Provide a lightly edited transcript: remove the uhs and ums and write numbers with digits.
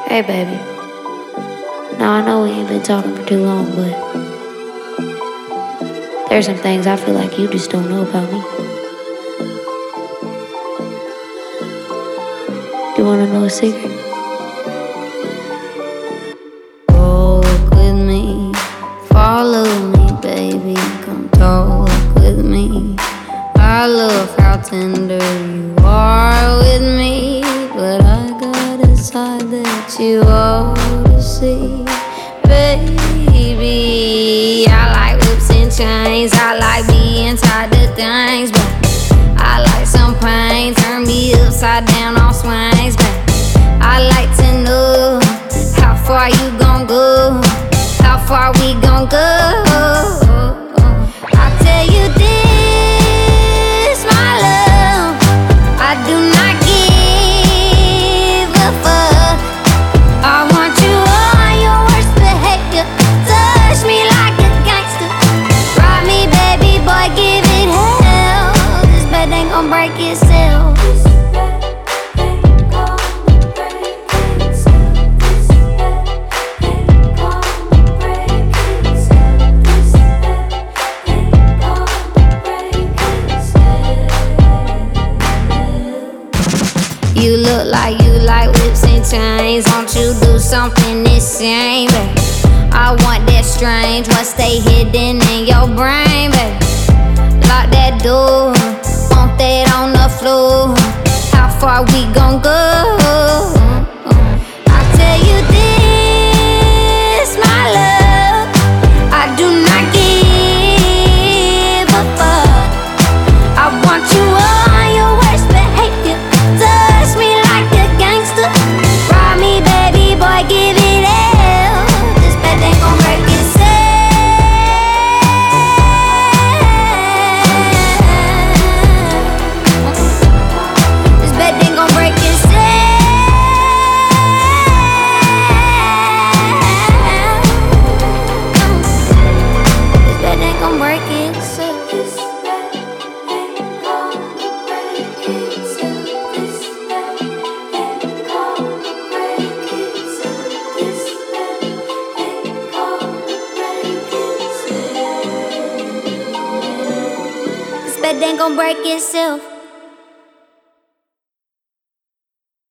Hey, baby. Now, I know we ain't been talking for too long, but there's some things I feel like you just don't know about me. You wanna know a secret? Walk with me, follow me, baby, come talk with me. I love how tender you are with me, but I got a side that you ought to see, baby. I like whips and chains, I like being tied to things, but I like some pain, turn me upside down on swings, but I like to know how far you gon' go, how far we gon' go. I tell you this, my love, I do not give a fuck. I want you on your worst behavior, touch me like a gangster, ride me, baby boy, give it hell. This bed ain't gon' break itself. You look like you like whips and chains. Won't you do something the same, babe? I want that strange, what stay hidden in your brain, babe. Lock that door, want that on the floor. How far we gon' go? I tell you this, my love, I do not give a fuck. I want you on your worst behavior, touch me like a gangster, ride me, baby boy, give it hell. This bed ain't gon' break itself. This bed ain't gon' break itself. This bed ain't gon' break itself. This bed ain't gon' break itself.